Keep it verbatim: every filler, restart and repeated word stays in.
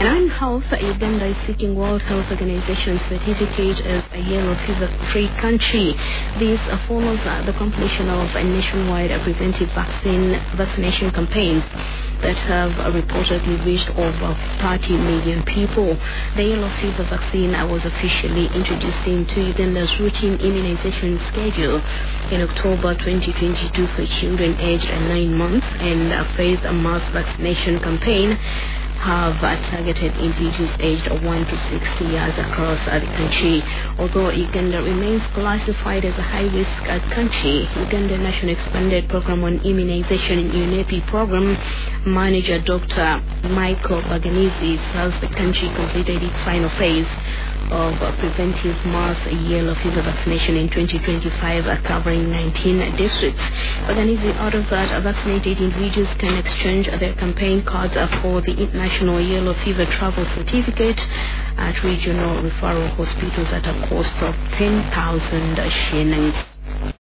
One Health, Uganda is seeking World Health Organization certificate as a yellow fever-free country. This follows uh, the completion of a nationwide preventive vaccine vaccination campaigns that have uh, reportedly reached over thirty million people. The yellow fever vaccine uh, was officially introduced into Uganda's routine immunization schedule in October twenty twenty-two for children aged nine months, and a phased mass vaccination campaign have uh, targeted individuals aged one to sixty years across uh, the country. Although Uganda remains classified as a high-risk uh, country, Uganda National Expanded Program on Immunization U N E P program manager Doctor Michael Baganizi says the country completed its final phase of uh, preventive mass yellow fever vaccination in twenty twenty-five, uh, covering nineteen districts. Baganizi, out of that, uh, vaccinated individuals can exchange their campaign cards uh, for the International Yellow Fever Travel Certificate at regional referral hospitals at a cost of ten thousand shillings.